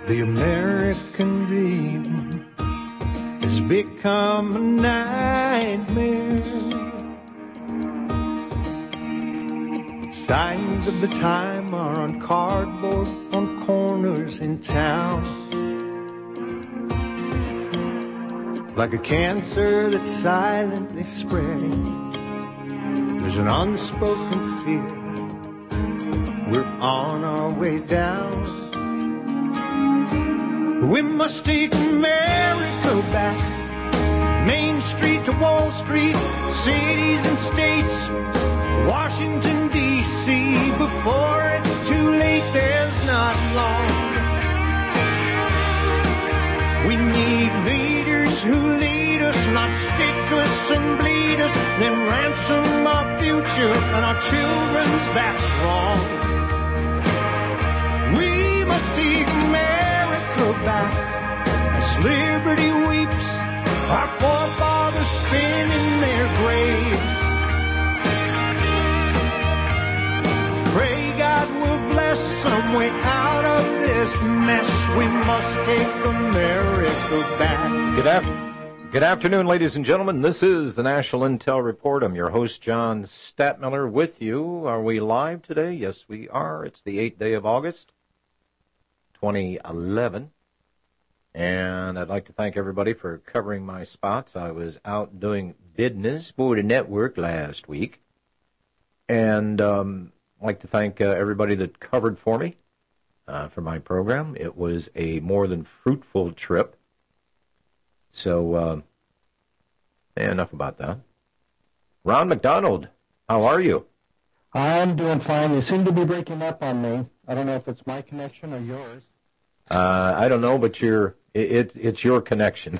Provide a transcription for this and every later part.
The American dream has become a nightmare. Signs of the time are on cardboard on corners in town. Like a cancer that's silently spreading, there's an unspoken fear. We're on our way down. We must take America back. Main Street to Wall Street, cities and states, Washington, D.C. Before it's too late, there's not long. We need leaders who lead us, not stick us and bleed us, then ransom our future and our children's, that's wrong. We must take America back as liberty weeps, our forefathers spin in their graves. Pray God will bless some way out of this mess. We must take America back. Good afternoon, ladies and gentlemen. This is the National Intel Report. I'm your host, John Statmiller, with you. Are we live today? Yes, we are. It's the 8th day of August, 2011. And I'd like to thank everybody for covering my spots. I was out doing business for the network last week. And I'd like to thank everybody that covered for me for my program. It was a more than fruitful trip. So, enough about that. Ron McDonald, how are you? I'm doing fine. You seem to be breaking up on me. I don't know if it's my connection or yours. I don't know, but it's your connection.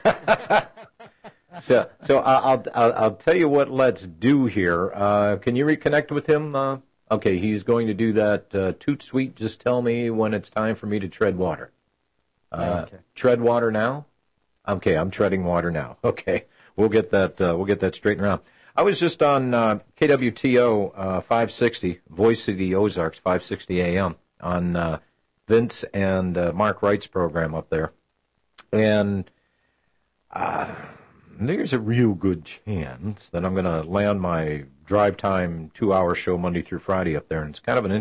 So I'll tell you what let's do here. Can you reconnect with him? Okay, he's going to do that. Toot sweet, just tell me when it's time for me to tread water. Okay. Tread water now? Okay, I'm treading water now. Okay, we'll get that straightened around. I was just on KWTO 560, Voice of the Ozarks, 560 AM, on Vince and Mark Wright's program up there. And there's a real good chance that I'm going to land my drive time 2-hour show Monday through Friday up there. And it's kind of an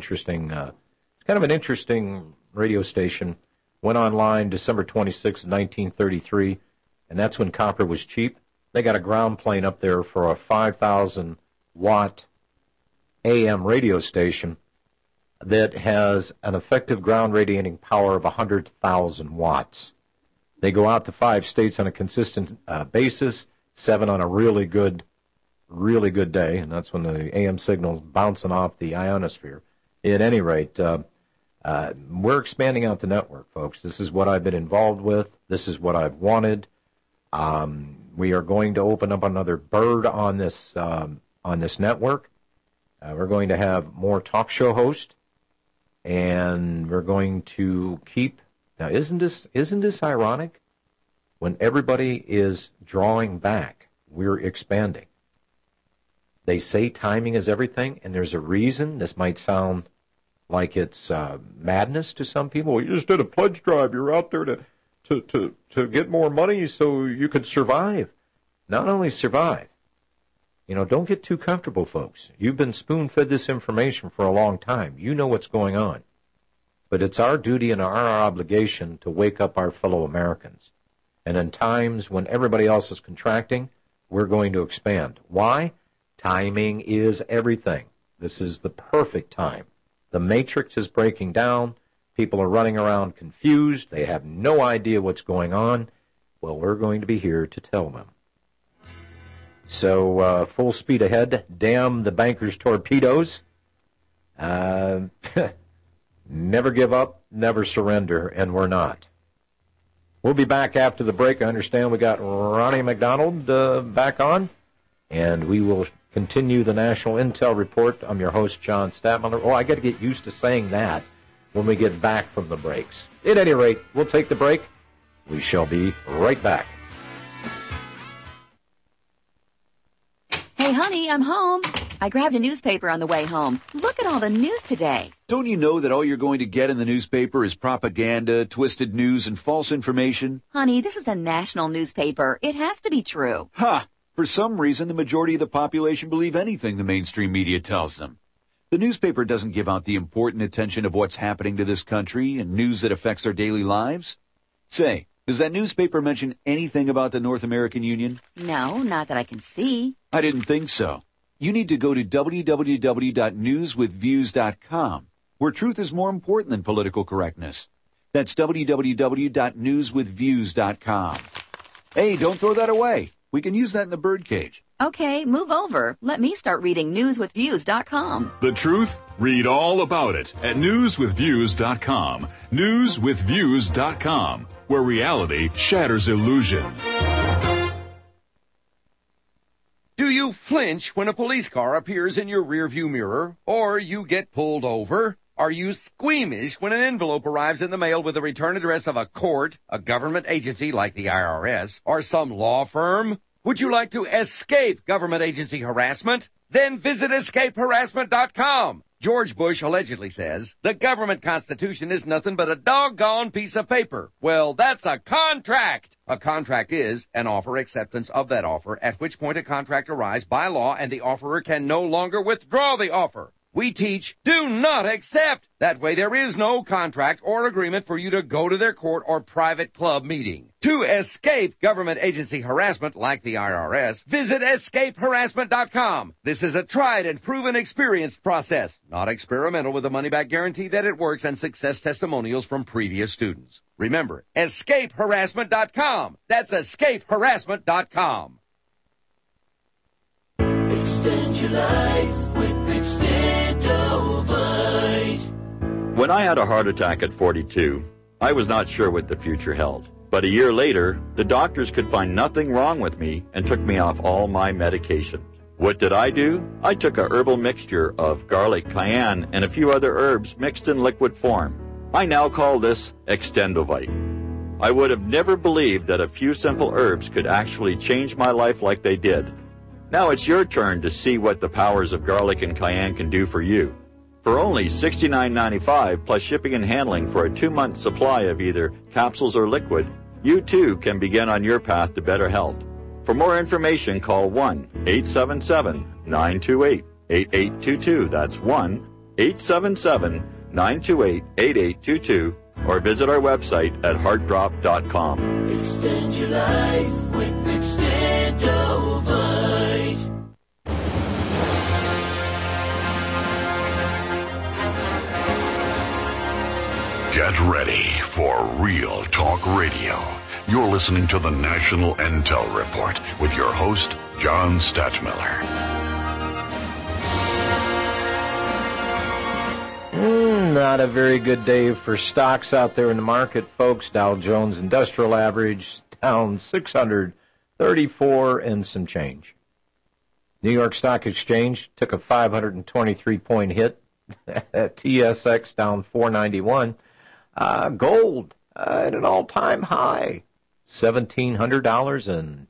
interesting radio station. Went online December 26, 1933, and that's when copper was cheap. They got a ground plane up there for a 5,000-watt AM radio station that has an effective ground radiating power of 100,000 watts. They go out to 5 states on a consistent basis, 7 on a really good day, and that's when the AM signal's bouncing off the ionosphere. At any rate, we're expanding out the network, folks. This is what I've been involved with. This is what I've wanted. We are going to open up another bird on this network. We're going to have more talk show hosts, and we're going to keep. Now, isn't this ironic? When everybody is drawing back, we're expanding. They say timing is everything, and there's a reason. This might sound like it's madness to some people. You just did a pledge drive. You're out there to get more money so you could survive. Not only survive. Don't get too comfortable, folks. You've been spoon-fed this information for a long time. You know what's going on. But it's our duty and our obligation to wake up our fellow Americans. And in times when everybody else is contracting, we're going to expand. Why? Timing is everything. This is the perfect time. The matrix is breaking down. People are running around confused. They have no idea what's going on. Well, we're going to be here to tell them. So, full speed ahead. Damn the bankers' torpedoes. Never give up, never surrender, and we're not. We'll be back after the break. I understand we got Ronnie McDonald back on, and we will continue the National Intel Report. I'm your host, John Statmiller. Oh, I got to get used to saying that when we get back from the breaks. At any rate, we'll take the break. We shall be right back. Hey, honey, I'm home. I grabbed a newspaper on the way home. Look at all the news today. Don't you know that all you're going to get in the newspaper is propaganda, twisted news, and false information? Honey, this is a national newspaper. It has to be true. Ha! For some reason, the majority of the population believe anything the mainstream media tells them. The newspaper doesn't give out the important attention of what's happening to this country and news that affects our daily lives. Say, does that newspaper mention anything about the North American Union? No, not that I can see. I didn't think so. You need to go to www.newswithviews.com, where truth is more important than political correctness. That's www.newswithviews.com. Hey, don't throw that away. We can use that in the birdcage. Okay, move over. Let me start reading newswithviews.com. The truth? Read all about it at newswithviews.com. Newswithviews.com, where reality shatters illusion. Do you flinch when a police car appears in your rearview mirror, or you get pulled over? Are you squeamish when an envelope arrives in the mail with the return address of a court, a government agency like the IRS, or some law firm? Would you like to escape government agency harassment? Then visit escapeharassment.com. George Bush allegedly says, the government constitution is nothing but a doggone piece of paper. Well, that's a contract. A contract is an offer acceptance of that offer, at which point a contract arrives by law and the offerer can no longer withdraw the offer. We teach, do not accept. That way there is no contract or agreement for you to go to their court or private club meeting. To escape government agency harassment like the IRS, visit escapeharassment.com. This is a tried and proven experienced process, not experimental, with a money-back guarantee that it works and success testimonials from previous students. Remember, escapeharassment.com. That's escapeharassment.com. Extend your life with Extendovite. When I had a heart attack at 42, I was not sure what the future held. But a year later, the doctors could find nothing wrong with me and took me off all my medication. What did I do? I took a herbal mixture of garlic, cayenne, and a few other herbs mixed in liquid form. I now call this Extendovite. I would have never believed that a few simple herbs could actually change my life like they did. Now it's your turn to see what the powers of garlic and cayenne can do for you. For only $69.95 plus shipping and handling for a 2-month supply of either capsules or liquid, you too can begin on your path to better health. For more information, call 1-877-928-8822. That's 1-877-928-8822. Or visit our website at heartdrop.com. Extend your life with Extendovite. Get ready for Real Talk Radio. You're listening to the National Intel Report with your host, John Stachmiller. Not a very good day for stocks out there in the market, folks. Dow Jones Industrial Average down 634 and some change. New York Stock Exchange took a 523-point hit. TSX down 491. Gold at an all-time high, $1,700 and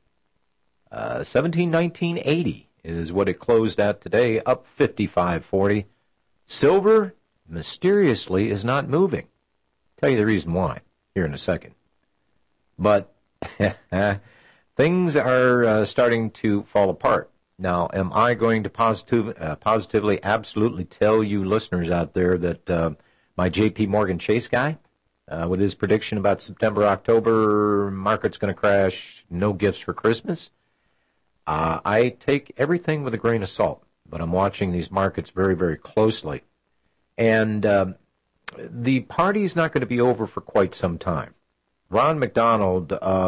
$1,719.80 is what it closed at today, up 55.40. Silver mysteriously is not moving. I'll tell you the reason why here in a second. But things are starting to fall apart. Now, am I going to positively, absolutely tell you listeners out there that my J.P. Morgan Chase guy, with his prediction about September, October, market's going to crash, no gifts for Christmas? I take everything with a grain of salt, but I'm watching these markets very, very closely. And the party's not going to be over for quite some time. Ron McDonald,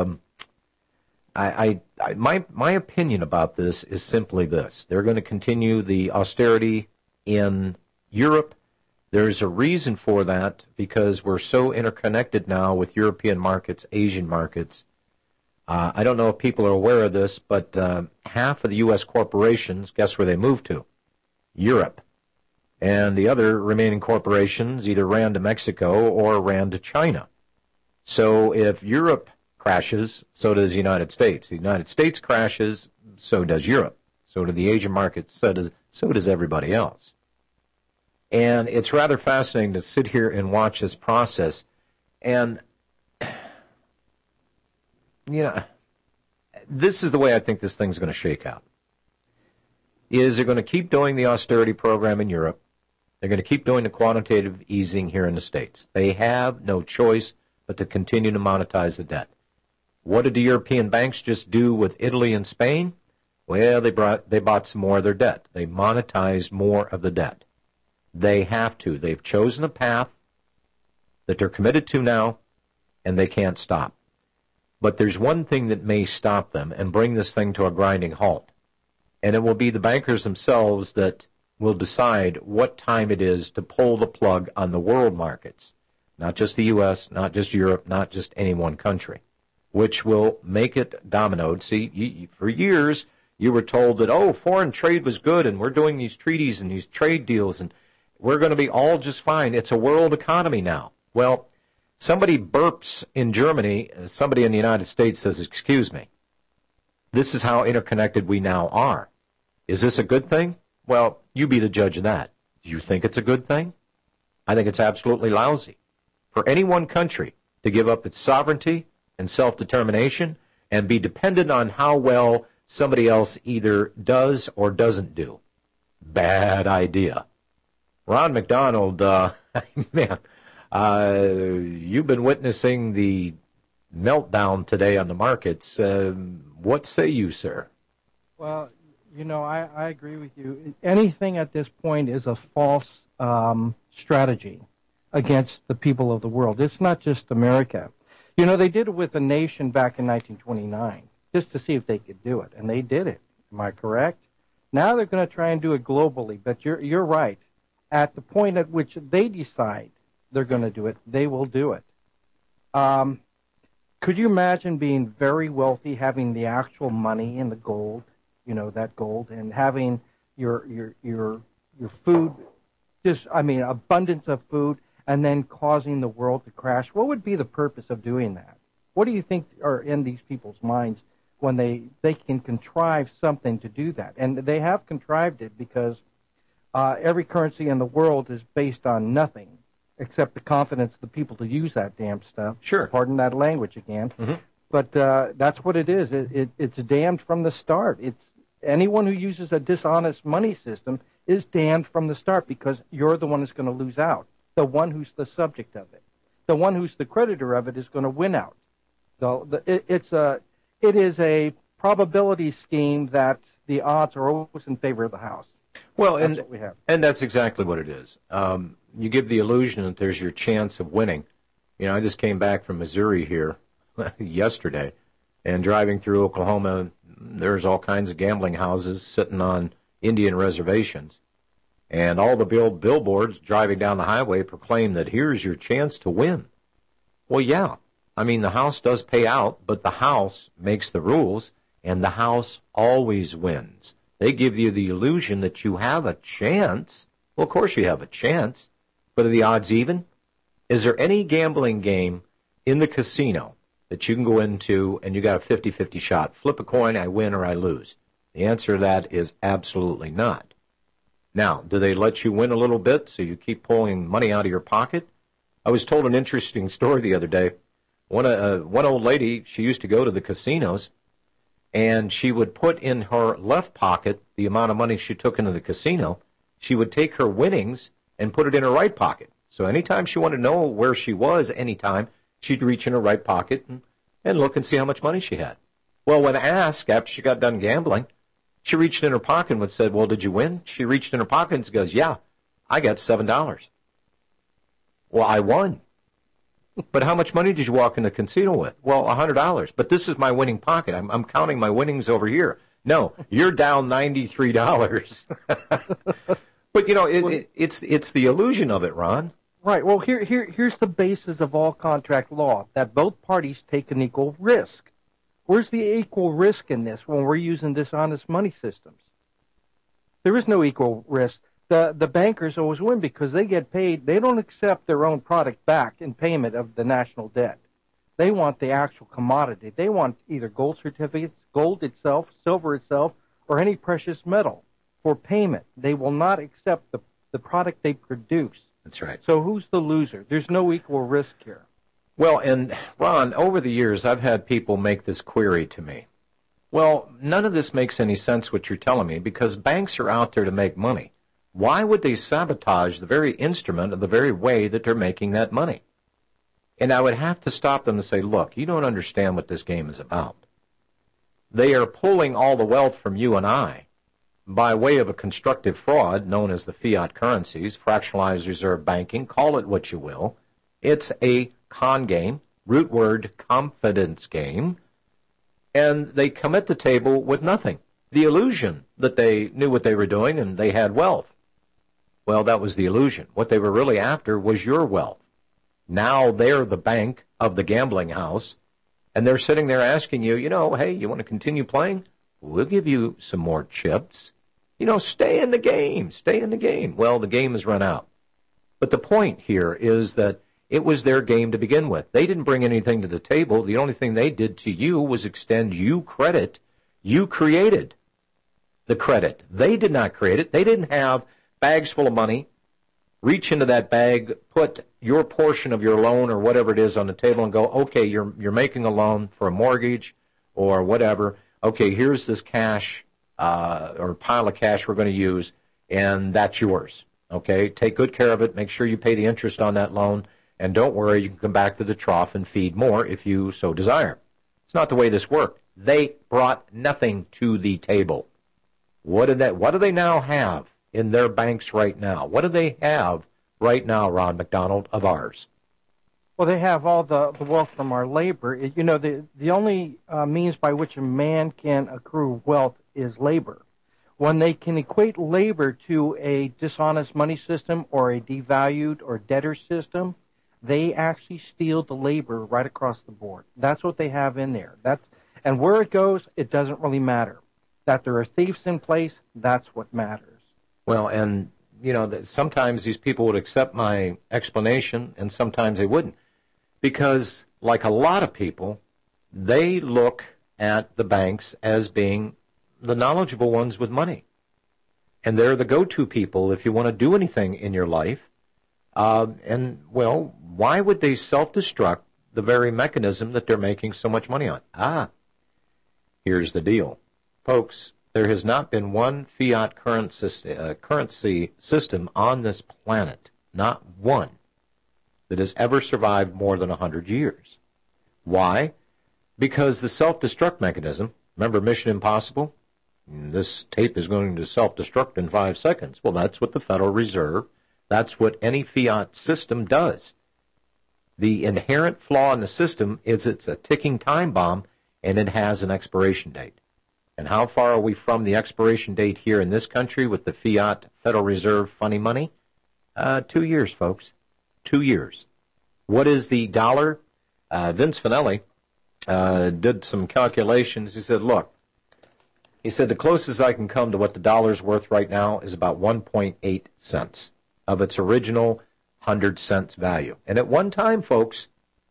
my opinion about this is simply this. They're going to continue the austerity in Europe. There's a reason for that because we're so interconnected now with European markets, Asian markets. I don't know if people are aware of this, but half of the U.S. corporations, guess where they moved to? Europe. And the other remaining corporations either ran to Mexico or ran to China. So if Europe crashes, so does the United States. The United States crashes, so does Europe. So do the Asian markets, so So does everybody else. And it's rather fascinating to sit here and watch this process. And, you know, this is the way I think this thing's going to shake out. Is they're going to keep doing the austerity program in Europe. They're going to keep doing the quantitative easing here in the States. They have no choice but to continue to monetize the debt. What did the European banks just do with Italy and Spain? Well, they bought some more of their debt. They monetized more of the debt. They have to. They've chosen a path that they're committed to now, and they can't stop. But there's one thing that may stop them and bring this thing to a grinding halt, and it will be the bankers themselves that will decide what time it is to pull the plug on the world markets, not just the U.S., not just Europe, not just any one country, which will make it dominoed. See, for years you were told that, oh, foreign trade was good, and we're doing these treaties and these trade deals, and we're going to be all just fine. It's a world economy now. Well, somebody burps in Germany, somebody in the United States says, excuse me, this is how interconnected we now are. Is this a good thing? Well, you be the judge of that. Do you think it's a good thing? I think it's absolutely lousy for any one country to give up its sovereignty and self-determination and be dependent on how well somebody else either does or doesn't do. Bad idea. Ron McDonald, man, you've been witnessing the meltdown today on the markets. What say you, sir? Well, you know, I agree with you. Anything at this point is a false strategy against the people of the world. It's not just America. You know, they did it with the nation back in 1929 just to see if they could do it, and they did it. Am I correct? Now they're going to try and do it globally, but you're right. At the point at which they decide they're going to do it, they will do it. Could you imagine being very wealthy, having the actual money in the gold, you know, that gold, and having your food, abundance of food, and then causing the world to crash? What would be the purpose of doing that? What do you think are in these people's minds when they can contrive something to do that? And they have contrived it because every currency in the world is based on nothing except the confidence of the people to use that damn stuff. Sure. Pardon that language again. Mm-hmm. But that's what it is. It's damned from the start. It's anyone who uses a dishonest money system is damned from the start because you're the one who's going to lose out. The one who's the subject of it. The one who's the creditor of it is going to win out. It is a probability scheme that the odds are always in favor of the house. Well, that's what we have. And that's exactly what it is. You give the illusion that there's your chance of winning. You know, I just came back from Missouri here yesterday, and driving through Oklahoma, there's all kinds of gambling houses sitting on Indian reservations. And all the billboards driving down the highway proclaim that here's your chance to win. Well, yeah. I mean, the house does pay out, but the house makes the rules, and the house always wins. They give you the illusion that you have a chance. Well, of course you have a chance, but are the odds even? Is there any gambling game in the casino that you can go into and you got a 50-50 shot? Flip a coin, I win or I lose. The answer to that is absolutely not. Now, do they let you win a little bit so you keep pulling money out of your pocket? I was told an interesting story the other day. One old lady, she used to go to the casinos, and she would put in her left pocket the amount of money she took into the casino. She would take her winnings and put it in her right pocket. So anytime she wanted to know where she was anytime, she'd reach in her right pocket and look and see how much money she had. Well, when asked after she got done gambling, she reached in her pocket and said, well, did you win? She reached in her pocket and goes, yeah, I got $7. Well, I won. But how much money did you walk in the casino with? Well, $100. But this is my winning pocket. I'm counting my winnings over here. No, you're down $93. But, you know, it's the illusion of it, Ron. Right. Well, here's the basis of all contract law, that both parties take an equal risk. Where's the equal risk in this when we're using dishonest money systems? There is no equal risk. The bankers always win because they get paid. They don't accept their own product back in payment of the national debt. They want the actual commodity. They want either gold certificates, gold itself, silver itself, or any precious metal. for payment. They will not accept the product they produce. That's right. So who's the loser? There's no equal risk here. Well, and Ron, over the years, I've had people make this query to me. Well, none of this makes any sense what you're telling me, because banks are out there to make money. Why would they sabotage the very instrument of the very way that they're making that money? And I would have to stop them and say, look, you don't understand what this game is about. They are pulling all the wealth from you and I by way of a constructive fraud known as the fiat currencies, fractionalized reserve banking, call it what you will. It's a con game, root word confidence game, and they come at the table with nothing. The illusion that they knew what they were doing and they had wealth. Well, that was the illusion. What they were really after was your wealth. Now they're the bank of the gambling house, and they're sitting there asking you, hey, you want to continue playing? We'll give you some more chips. Stay in the game, stay in the game. Well, the game has run out. But the point here is that it was their game to begin with. They didn't bring anything to the table. The only thing they did to you was extend you credit. You created the credit. They did not create it. They didn't have bags full of money, reach into that bag, put your portion of your loan or whatever it is on the table and go, okay, you're making a loan for a mortgage or whatever. Okay, here's this cash or pile of cash we're going to use, and that's yours. Okay, take good care of it. Make sure you pay the interest on that loan, and don't worry, you can come back to the trough and feed more if you so desire. It's not the way this worked. They brought nothing to the table. What do they now have in their banks right now? What do they have right now, Ron McDonald, of ours? Well, they have all the wealth from our labor. The only means by which a man can accrue wealth is labor. When they can equate labor to a dishonest money system or a devalued or debtor system, they actually steal the labor right across the board. That's what they have in there. And where it goes, it doesn't really matter. That there are thieves in place, that's what matters. Well, and, sometimes these people would accept my explanation and sometimes they wouldn't. Because, like a lot of people, they look at the banks as being the knowledgeable ones with money. And they're the go-to people if you want to do anything in your life. Why would they self-destruct the very mechanism that they're making so much money on? Here's the deal. Folks, there has not been one fiat currency system on this planet, not one, that has ever survived more than 100 years. Why? Because the self-destruct mechanism, remember Mission Impossible? This tape is going to self-destruct in 5 seconds. Well, that's what the Federal Reserve, that's what any fiat system does. The inherent flaw in the system is it's a ticking time bomb, and it has an expiration date. And how far are we from the expiration date here in this country with the fiat Federal Reserve funny money? 2 years, folks. 2 years. What is the dollar? Vince Finelli did some calculations. He said, look, the closest I can come to what the dollar's worth right now is about 1.8 cents of its original 100 cents value. And at one time, folks,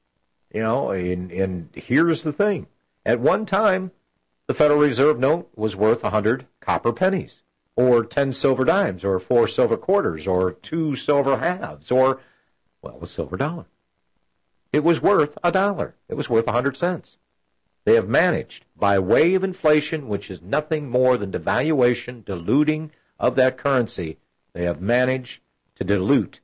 and here's the thing. At one time, the Federal Reserve note was worth 100 copper pennies, or 10 silver dimes, or 4 silver quarters, or 2 silver halves, or, a silver dollar. It was worth $1. It was worth 100 cents. They have managed, by way of inflation, which is nothing more than devaluation, diluting of that currency, they have managed to dilute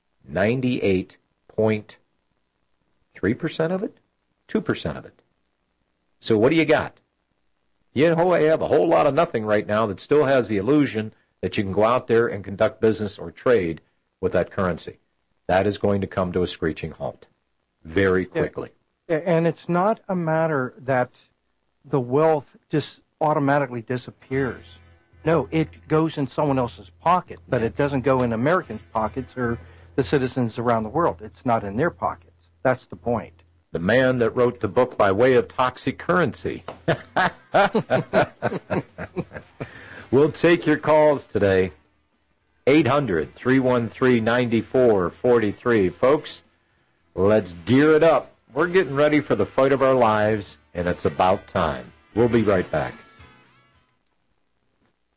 98.3% of it, 2% of it. So what do you got? You have a whole lot of nothing right now that still has the illusion that you can go out there and conduct business or trade with that currency. That is going to come to a screeching halt very quickly. And it's not a matter that the wealth just automatically disappears. No, it goes in someone else's pocket, but it doesn't go in Americans' pockets or the citizens around the world. It's not in their pockets. That's the point. The man that wrote the book by way of toxic currency. We'll take your calls today. 800-313-9443. Folks, let's gear it up. We're getting ready for the fight of our lives, and it's about time. We'll be right back.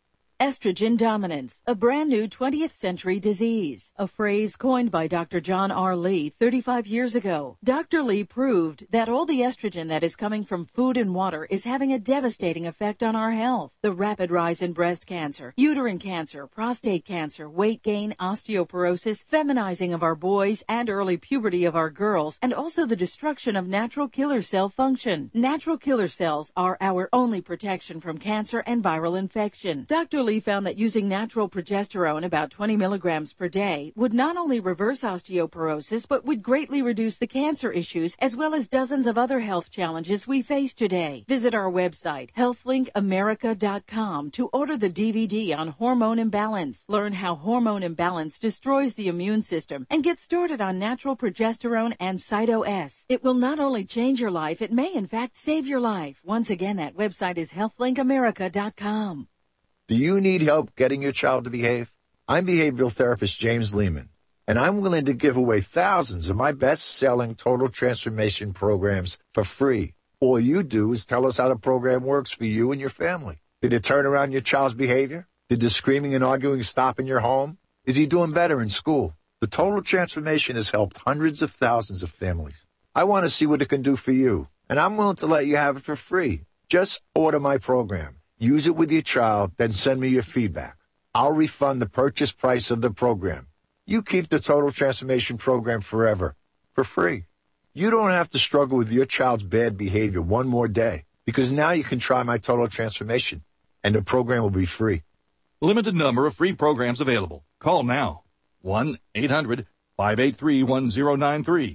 Estrogen dominance, a brand new 20th century disease, a phrase coined by Dr. John R. Lee 35 years ago. Dr. Lee proved that all the estrogen that is coming from food and water is having a devastating effect on our health. The rapid rise in breast cancer, uterine cancer, prostate cancer, weight gain, osteoporosis, feminizing of our boys, and early puberty of our girls, and also the destruction of natural killer cell function. Natural killer cells are our only protection from cancer and viral infection. Dr. Lee found that using natural progesterone, about 20 milligrams per day, would not only reverse osteoporosis, but would greatly reduce the cancer issues as well as dozens of other health challenges we face today. Visit our website, healthlinkamerica.com, to order the DVD on hormone imbalance. Learn how hormone imbalance destroys the immune system and get started on natural progesterone and Cyto-S. It will not only change your life, it may in fact save your life. Once again, that website is healthlinkamerica.com. Do you need help getting your child to behave? I'm behavioral therapist James Lehman, and I'm willing to give away thousands of my best-selling total transformation programs for free. All you do is tell us how the program works for you and your family. Did it turn around your child's behavior? Did the screaming and arguing stop in your home? Is he doing better in school? The total transformation has helped hundreds of thousands of families. I want to see what it can do for you, and I'm willing to let you have it for free. Just order my program. Use it with your child, then send me your feedback. I'll refund the purchase price of the program. You keep the Total Transformation Program forever, for free. You don't have to struggle with your child's bad behavior one more day, because now you can try my Total Transformation, and the program will be free. Limited number of free programs available. Call now. 1-800-583-1093.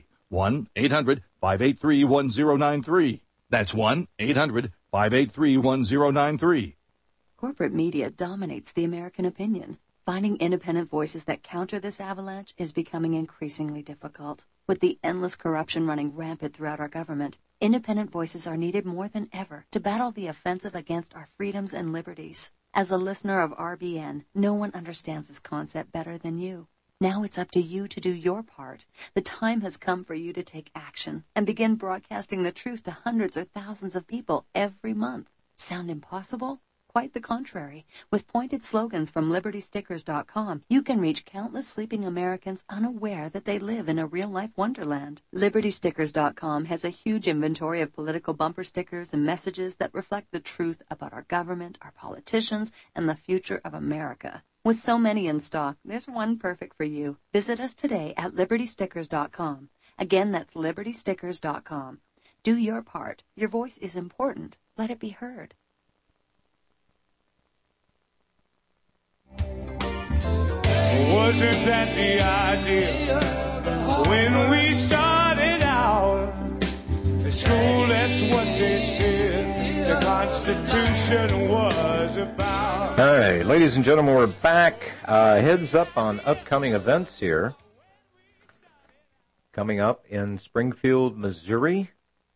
1-800-583-1093. That's 1-800-583-1093. Corporate media dominates the American opinion. Finding independent voices that counter this avalanche is becoming increasingly difficult. With the endless corruption running rampant throughout our government, independent voices are needed more than ever to battle the offensive against our freedoms and liberties. As a listener of RBN, no one understands this concept better than you. Now it's up to you to do your part. The time has come for you to take action and begin broadcasting the truth to hundreds or thousands of people every month. Sound impossible? Quite the contrary. With pointed slogans from LibertyStickers.com, you can reach countless sleeping Americans unaware that they live in a real-life wonderland. LibertyStickers.com has a huge inventory of political bumper stickers and messages that reflect the truth about our government, our politicians, and the future of America. With so many in stock, there's one perfect for you. Visit us today at LibertyStickers.com. Again, that's LibertyStickers.com. Do your part. Your voice is important. Let it be heard. Wasn't that the idea when we started out? At school, that's what they said the Constitution was about. All right, ladies and gentlemen, we're back. Heads up on upcoming events here. Coming up in Springfield, Missouri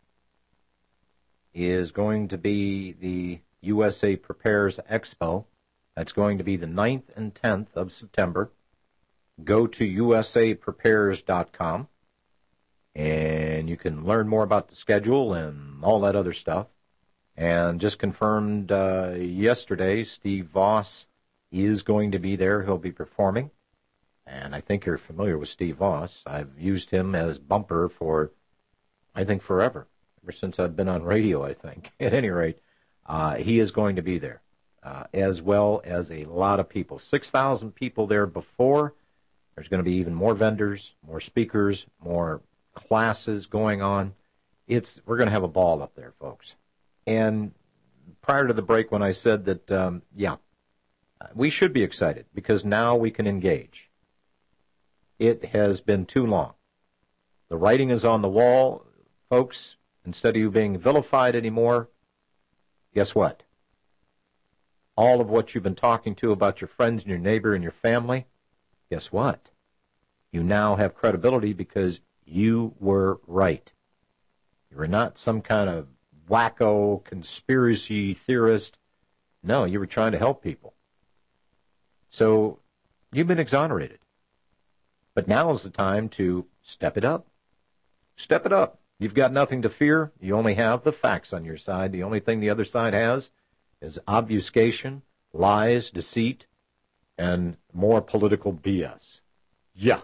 is going to be the USA Prepares Expo. That's going to be the 9th and 10th of September. Go to usaprepares.com, and you can learn more about the schedule and all that other stuff. And just confirmed yesterday, Steve Voss is going to be there. He'll be performing. And I think you're familiar with Steve Voss. I've used him as bumper for, I think, forever. Ever since I've been on radio, I think. At any rate, he is going to be there. As well as a lot of people. 6,000 people there before. There's going to be even more vendors, more speakers, more classes going on. We're going to have a ball up there, folks. And prior to the break when I said that, we should be excited because now we can engage. It has been too long. The writing is on the wall, folks. Instead of you being vilified anymore, guess what? All of what you've been talking to about your friends and your neighbor and your family, guess what? You now have credibility because you were right. You were not some kind of wacko conspiracy theorist. No, you were trying to help people. So you've been exonerated. But now is the time to step it up. Step it up. You've got nothing to fear. You only have the facts on your side. The only thing the other side has is obfuscation, lies, deceit, and more political BS. Yeah.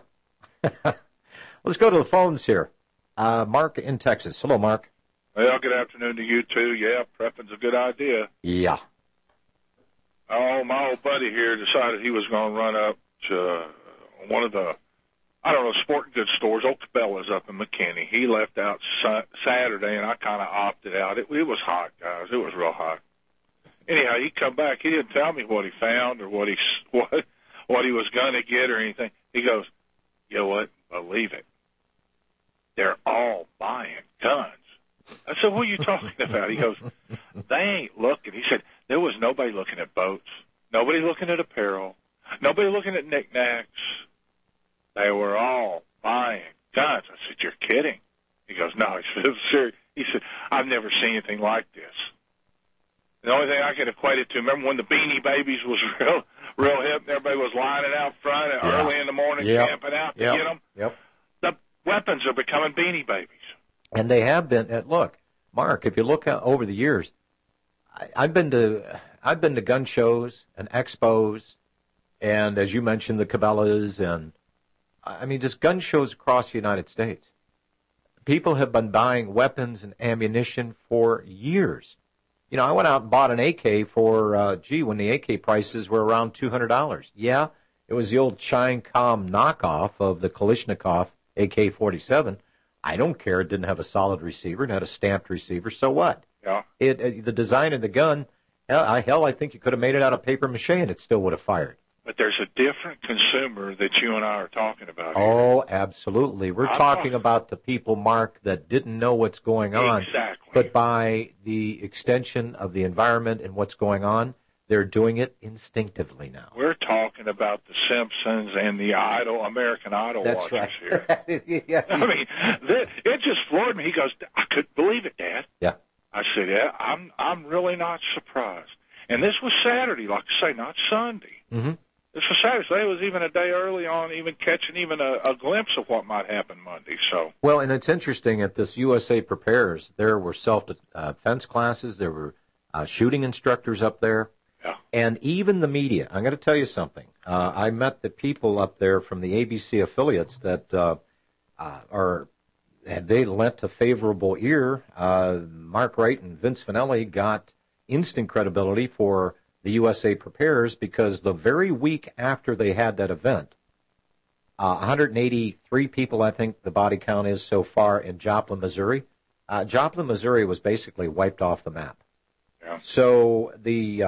Let's go to the phones here. Mark in Texas. Hello, Mark. Well, good afternoon to you, too. Yeah, prepping's a good idea. Yeah. Oh, my old buddy here decided he was going to run up to one of the, sporting goods stores, Oak Cabela's up in McKinney. He left out Saturday, and I kind of opted out. It was hot, guys. It was real hot. Anyhow, he come back. He didn't tell me what he found or what he was going to get or anything. He goes, you know what? Believe it. They're all buying guns. I said, what are you talking about? He goes, they ain't looking. He said, there was nobody looking at boats, nobody looking at apparel, nobody looking at knickknacks. They were all buying guns. I said, you're kidding. He goes, no. He said, it was serious. He said, I've never seen anything like this. The only thing I can equate it to, remember when the Beanie Babies was real hip and everybody was lining out front early in the morning, camping out to get them? Yep. The weapons are becoming Beanie Babies. And they have been. Look, Mark, if you look over the years, I've been to gun shows and expos, and as you mentioned, the Cabela's, and I mean just gun shows across the United States. People have been buying weapons and ammunition for years. You know, I went out and bought an AK for when the AK prices were around $200. Yeah, it was the old Chine-Com knockoff of the Kalashnikov AK-47. I don't care. It didn't have a solid receiver. It had a stamped receiver. So what? Yeah. The design of the gun, I think you could have made it out of paper mache and it still would have fired. But there's a different consumer that you and I are talking about here. Oh, absolutely. We're talking about the people, Mark, that didn't know what's going on. Exactly. But by the extension of the environment and what's going on, they're doing it instinctively now. We're talking about the Simpsons and the American Idol That's watchers right. here. Yeah. I mean, it just floored me. He goes, I couldn't believe it, Dad. Yeah. I said, yeah, I'm really not surprised. And this was Saturday, like I say, not Sunday. Mm-hmm. This was Saturday. So it was even a day early on, even catching even a glimpse of what might happen Monday. So well, and it's interesting at this USA Prepares, there were self-defense classes, there were shooting instructors up there. Yeah. And even the media. I'm going to tell you something. I met the people up there from the ABC affiliates that they lent a favorable ear. Mark Wright and Vince Finelli got instant credibility for the USA Prepares because the very week after they had that event, 183 people, I think the body count is so far in Joplin, Missouri. Joplin, Missouri was basically wiped off the map. Yeah. So the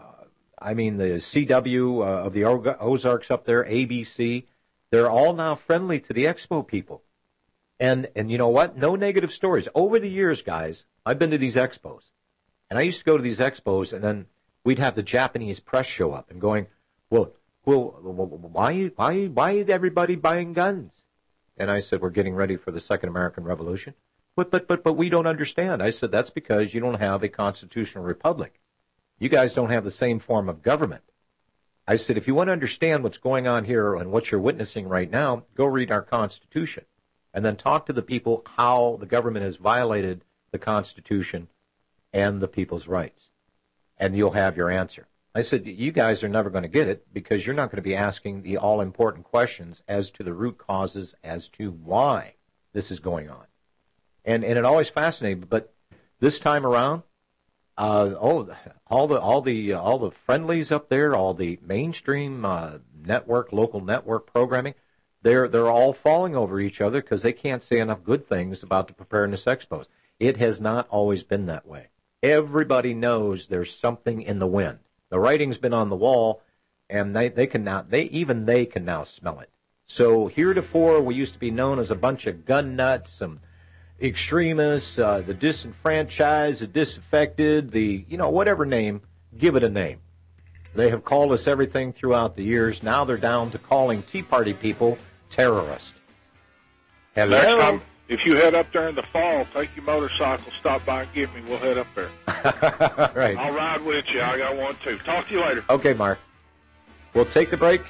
CW of the Ozarks up there, ABC, they're all now friendly to the Expo people. And you know what? No negative stories. Over the years, guys, I've been to these expos. And I used to go to these expos, and then we'd have the Japanese press show up and going, well, why is everybody buying guns? And I said, we're getting ready for the Second American Revolution. But we don't understand. I said, that's because you don't have a constitutional republic. You guys don't have the same form of government. I said, if you want to understand what's going on here and what you're witnessing right now, go read our Constitution. And then talk to the people how the government has violated the Constitution and the people's rights. And you'll have your answer. I said, you guys are never going to get it because you're not going to be asking the all-important questions as to the root causes as to why this is going on. And it always fascinated me, but this time around, all the friendlies up there, all the mainstream local network programming, they're all falling over each other because they can't say enough good things about the preparedness expos. It has not always been that way. Everybody knows there's something in the wind. The writing's been on the wall, and they can now smell it. So heretofore, we used to be known as a bunch of gun nuts, some extremists, the disenfranchised, the disaffected, whatever name, give it a name. They have called us everything throughout the years. Now they're down to calling Tea Party people terrorists. Hello? Next time, if you head up there in the fall, take your motorcycle, stop by and get me. We'll head up there. All right. I'll ride with you. I got one, too. Talk to you later. Okay, Mark. We'll take the break.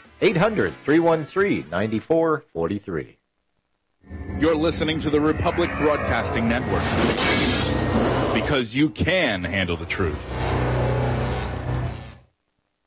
800-313-9443. You're listening to the Republic Broadcasting Network. Because you can handle the truth.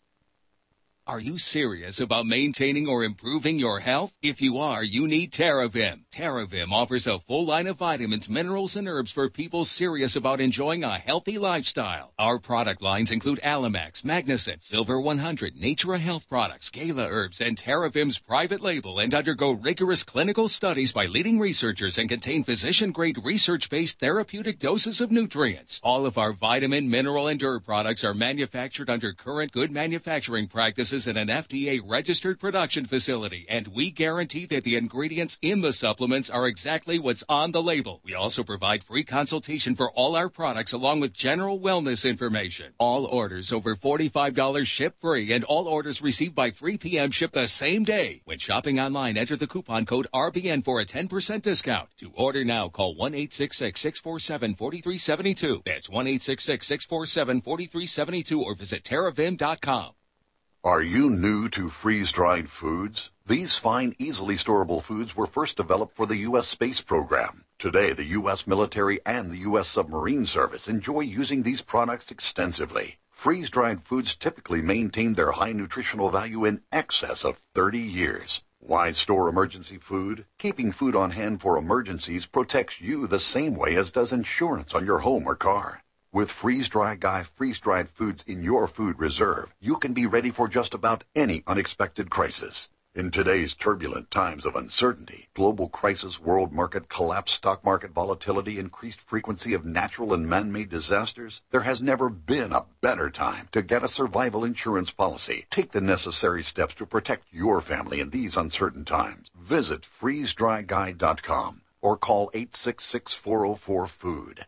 Are you serious about maintaining or improving your health? If you are, you need TerraVim. TerraVim offers a full line of vitamins, minerals, and herbs for people serious about enjoying a healthy lifestyle. Our product lines include Alamax, Magnicent, Silver 100, Natura Health Products, Gala Herbs, and TerraVim's private label, and undergo rigorous clinical studies by leading researchers and contain physician-grade research-based therapeutic doses of nutrients. All of our vitamin, mineral, and herb products are manufactured under current good manufacturing practices in an FDA-registered production facility, and we guarantee that the ingredients in the supplements are exactly what's on the label. We also provide free consultation for all our products along with general wellness information. All orders over $45 ship free, and all orders received by 3 p.m. ship the same day. When shopping online, enter the coupon code RBN for a 10% discount. To order now, call 1-866-647-4372. That's 1-866-647-4372 or visit TerraVim.com. Are you new to freeze-dried foods? These fine, easily storable foods were first developed for the U.S. space program. Today, the U.S. military and the U.S. submarine service enjoy using these products extensively. Freeze-dried foods typically maintain their high nutritional value in excess of 30 years. Why store emergency food? Keeping food on hand for emergencies protects you the same way as does insurance on your home or car. With Freeze-Dry Guy freeze-dried foods in your food reserve, you can be ready for just about any unexpected crisis. In today's turbulent times of uncertainty, global crisis, world market collapse, stock market volatility, increased frequency of natural and man-made disasters, there has never been a better time to get a survival insurance policy. Take the necessary steps to protect your family in these uncertain times. Visit freezedryguy.com. or call 866-404-FOOD,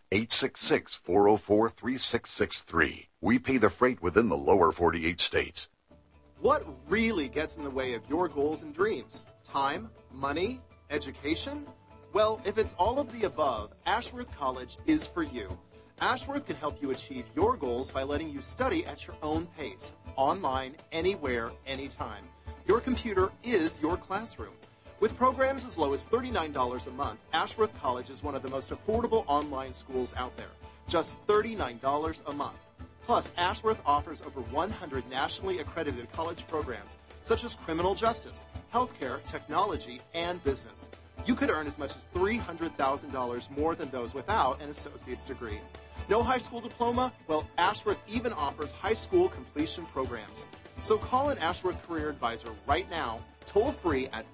866-404-3663. We pay the freight within the lower 48 states. What really gets in the way of your goals and dreams? Time? Money? Education? Well, if it's all of the above, Ashworth College is for you. Ashworth can help you achieve your goals by letting you study at your own pace, online, anywhere, anytime. Your computer is your classroom. With programs as low as $39 a month, Ashworth College is one of the most affordable online schools out there. Just $39 a month. Plus, Ashworth offers over 100 nationally accredited college programs, such as criminal justice, healthcare, technology, and business. You could earn as much as $300,000 more than those without an associate's degree. No high school diploma? Well, Ashworth even offers high school completion programs. So call an Ashworth Career Advisor right now, toll free at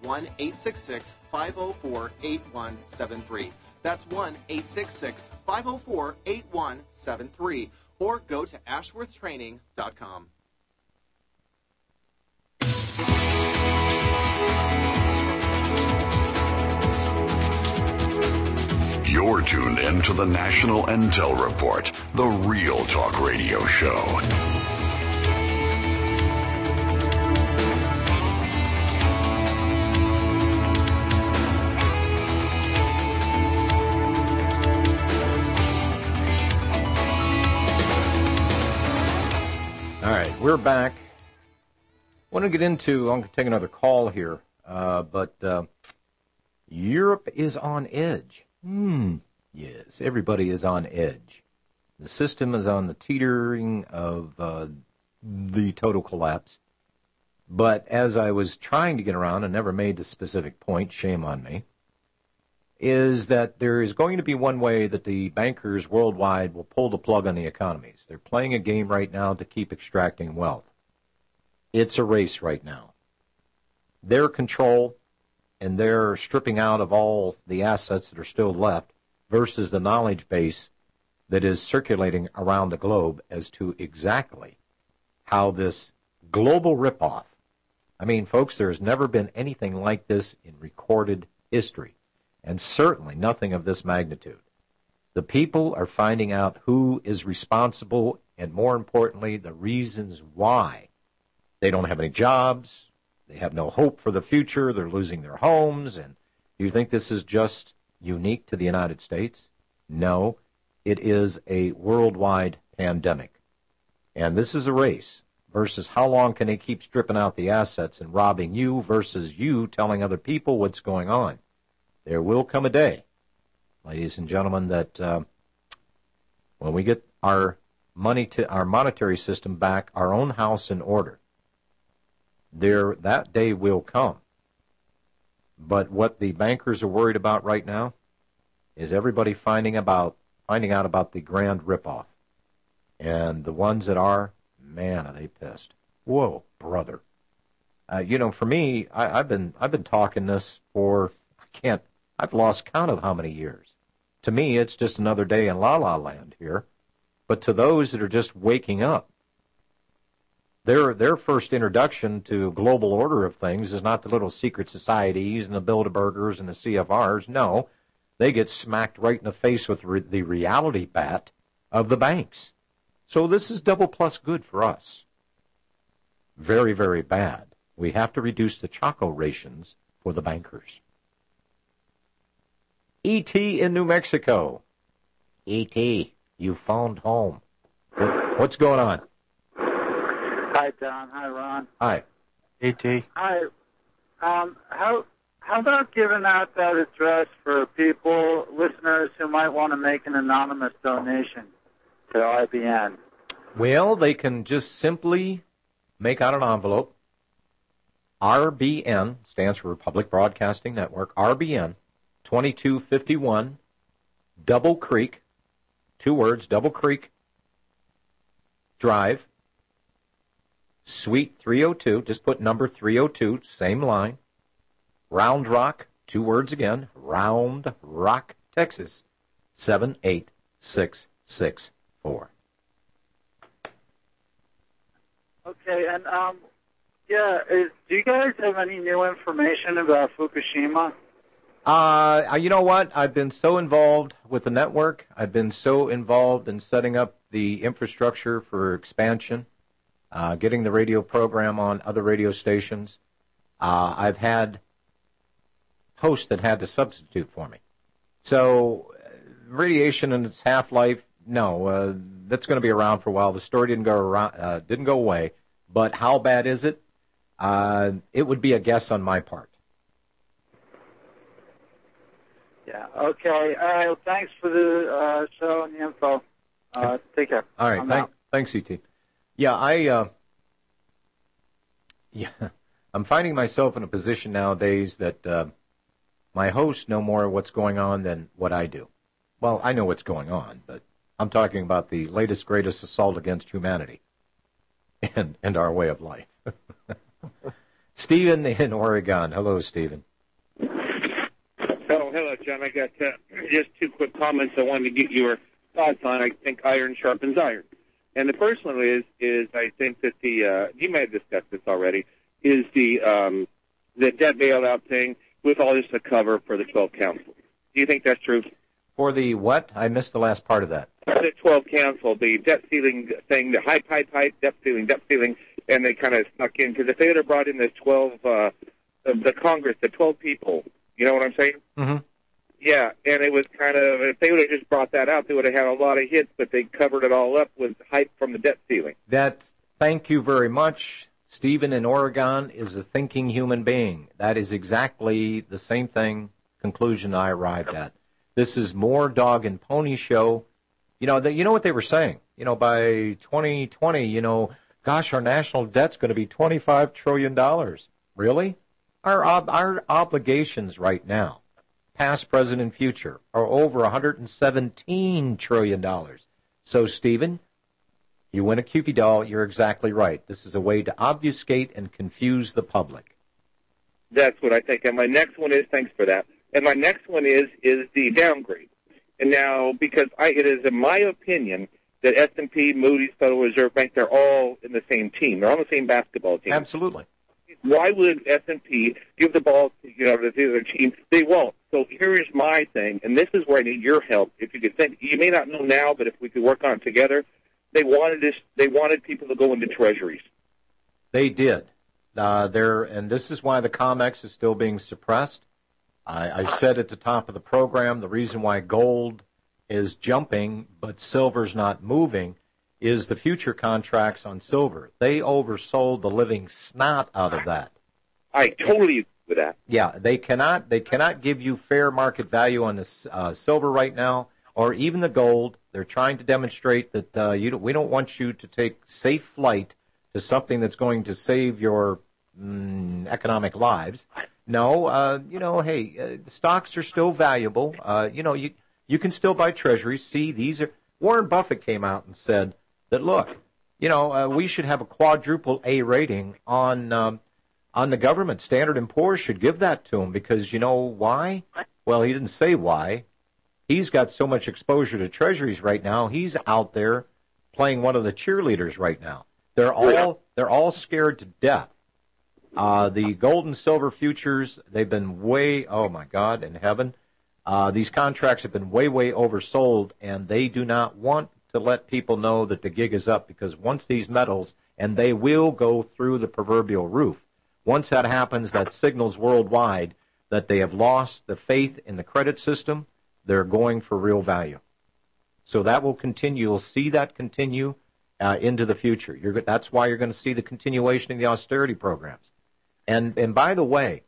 1-866-504-8173. That's 1-866-504-8173. Or go to ashworthtraining.com. You're tuned in to the National Intel Report, the Real Talk Radio Show. All right, we're back. I want to get into, I'm going to take another call here, but Europe is on edge. Yes, everybody is on edge. The system is on the teetering of the total collapse. But as I was trying to get around and never made the specific point, shame on me, is that there is going to be one way that the bankers worldwide will pull the plug on the economies. They're playing a game right now to keep extracting wealth. It's a race right now. Their control and their stripping out of all the assets that are still left versus the knowledge base that is circulating around the globe as to exactly how this global ripoff, I mean, folks, there's never been anything like this in recorded history. And certainly nothing of this magnitude. The people are finding out who is responsible and, more importantly, the reasons why. They don't have any jobs. They have no hope for the future. They're losing their homes. And do you think this is just unique to the United States? No, it is a worldwide pandemic. And this is a race versus how long can they keep stripping out the assets and robbing you versus you telling other people what's going on. There will come a day, ladies and gentlemen, that when we get our money to our monetary system back, our own house in order, That day will come. But what the bankers are worried about right now is everybody finding out about the grand ripoff. And the ones that are, man, are they pissed. Whoa, brother. For me, I've been talking this for, I've lost count of how many years. To me, it's just another day in La La Land here. But to those that are just waking up, their first introduction to global order of things is not the little secret societies and the Bilderbergers and the CFRs. No, they get smacked right in the face with the reality bat of the banks. So this is double plus good for us. Very, very bad. We have to reduce the Choco rations for the bankers. E.T. in New Mexico. E.T., you phoned home. What's going on? Hi, Don. Hi, Ron. Hi. E.T. Hi. How about giving out that address for listeners who might want to make an anonymous donation to IBN? Well, they can just simply make out an envelope. RBN stands for Republic Broadcasting Network. RBN 2251 Double Creek, 2 words, Double Creek Drive, Suite 302, just put number 302, same line. Round Rock, 2 words again, Round Rock, Texas, 78664. Okay, and do you guys have any new information about Fukushima? You know what? I've been so involved with the network. I've been so involved in setting up the infrastructure for expansion, getting the radio program on other radio stations. I've had hosts that had to substitute for me. So radiation and its half-life, no, that's going to be around for a while. The story didn't go away. But how bad is it? It would be a guess on my part. Yeah, okay. All right, well, thanks for the show and the info. Take care. All right, thanks, E.T. Yeah, I'm finding myself in a position nowadays that my hosts know more of what's going on than what I do. Well, I know what's going on, but I'm talking about the latest, greatest assault against humanity and our way of life. Stephen in Oregon. Hello, Stephen. Oh, hello, John. I got just 2 quick comments I wanted to get your thoughts on. I think iron sharpens iron. And the first one is I think that you may have discussed this already, is the debt bailout thing with all this to cover for the 12 council. Do you think that's true? For the what? I missed the last part of that. The 12 council, the debt ceiling thing, the hype, debt ceiling, and they kind of snuck in. Because if they would have brought in this 12, the Congress, the 12 people, you know what I'm saying? Mm-hmm. Yeah, and it was kind of, if they would have just brought that out, they would have had a lot of hits, but they covered it all up with hype from the debt ceiling. Thank you very much. Stephen in Oregon is a thinking human being. That is exactly the same conclusion I arrived at. This is more dog and pony show. You know what they were saying? By 2020, gosh, our national debt's going to be $25 trillion. Really? Our obligations right now, past, present, and future, are over $117 trillion. So, Stephen, you win a Cupid doll. You're exactly right. This is a way to obfuscate and confuse the public. That's what I think. And my next one is, thanks for that. And my next one is the downgrade. And now, because it is in my opinion that S&P, Moody's, Federal Reserve Bank, they're all in the same team. They're on the same basketball team. Absolutely. Why would S&P give the ball to the other team? They won't. So here is my thing, and this is where I need your help. If you could think, you may not know now, but if we could work on it together, they wanted people to go into treasuries. They did. And this is why the COMEX is still being suppressed. I said at the top of the program, the reason why gold is jumping but silver's not moving is the future contracts on silver. They oversold the living snot out of that. I totally agree with that. Yeah, they cannot give you fair market value on the silver right now, or even the gold. They're trying to demonstrate that we don't want you to take safe flight to something that's going to save your economic lives. No, the stocks are still valuable. You can still buy treasuries. See, these are Warren Buffett came out and said that, look, we should have a quadruple A rating on the government. Standard & Poor's should give that to him because you know why? Well, he didn't say why. He's got so much exposure to treasuries right now. He's out there playing one of the cheerleaders right now. They're all scared to death. The gold and silver futures, they've been oh my God, in heaven. These contracts have been way oversold, and they do not want to let people know that the gig is up because once these metals, and they will go through the proverbial roof, once that happens, that signals worldwide that they have lost the faith in the credit system. They're going for real value. So that will continue. You'll see that continue into the future. That's why you're going to see the continuation of the austerity programs. And by the way,